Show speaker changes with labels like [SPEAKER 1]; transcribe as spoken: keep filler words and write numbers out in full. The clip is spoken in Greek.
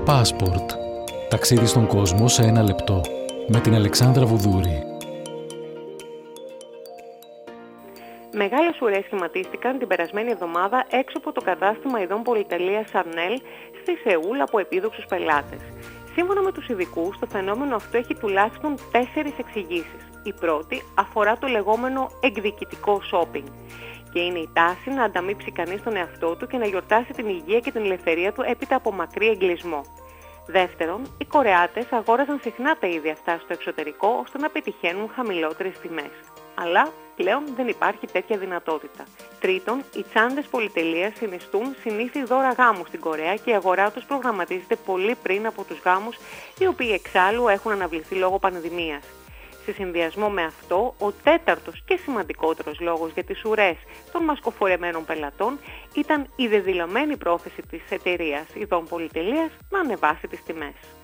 [SPEAKER 1] Passport. Ταξίδι στον κόσμο σε ένα λεπτό. Με την Αλεξάνδρα Βουδούρη.
[SPEAKER 2] Μεγάλες ουρές σχηματίστηκαν την περασμένη εβδομάδα έξω από το κατάστημα ειδών πολυτελείας Σαρνέλ στη Σεούλ από επίδοξους πελάτες. Σύμφωνα με τους ειδικούς, το φαινόμενο αυτό έχει τουλάχιστον τέσσερις εξηγήσεις. Η πρώτη αφορά το λεγόμενο εκδικητικό shopping και είναι η τάση να ανταμείψει κανείς τον εαυτό του και να γιορτάσει την υγεία και την ελευθερία του έπειτα από μακρύ εγκλισμό. Δεύτερον, οι Κορεάτες αγόραζαν συχνά τα είδη αυτά στο εξωτερικό ώστε να πετυχαίνουν χαμηλότερες τιμές. Αλλά πλέον δεν υπάρχει τέτοια δυνατότητα. Τρίτον, οι τσάντες πολυτελείας συνιστούν συνήθι δώρα γάμου στην Κορέα και η αγορά τους προγραμματίζεται πολύ πριν από τους γάμους, οι οποίοι εξάλλου έχουν αναβληθεί λόγω πανδημίας. Σε συνδυασμό με αυτό, ο τέταρτος και σημαντικότερος λόγος για τις ουρές των μασκοφορεμένων πελατών ήταν η δεδηλωμένη πρόθεση της εταιρείας ειδών πολυτελείας να ανεβάσει τις τιμές.